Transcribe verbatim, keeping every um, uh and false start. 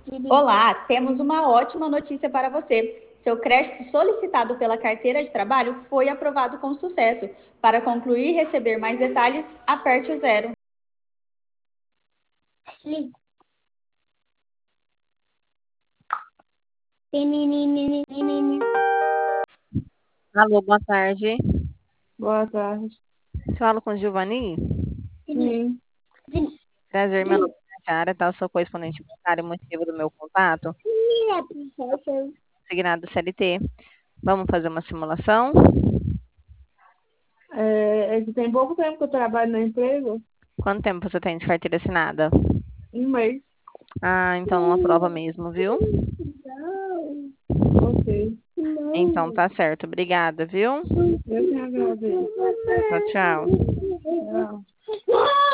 Olá, temos uma ótima notícia para você. Seu crédito solicitado pela carteira de trabalho foi aprovado com sucesso. Para concluir e receber mais detalhes, aperte o zero. Alô, boa tarde. Boa tarde. Falo com Giovanni. Sim. Prazer, meu nome é Tiara, tá? Eu sou correspondente bancário, motivo do meu contato. Signado C L T. Vamos fazer uma simulação? É, é que tem pouco tempo que eu trabalho na empresa. Quanto tempo você tem de carteira assinada? Um mês. Ah, então não aprova mesmo, viu? Ok. Então tá certo. Obrigada, viu? Eu que agradeço. Tchau, tchau. Tchau.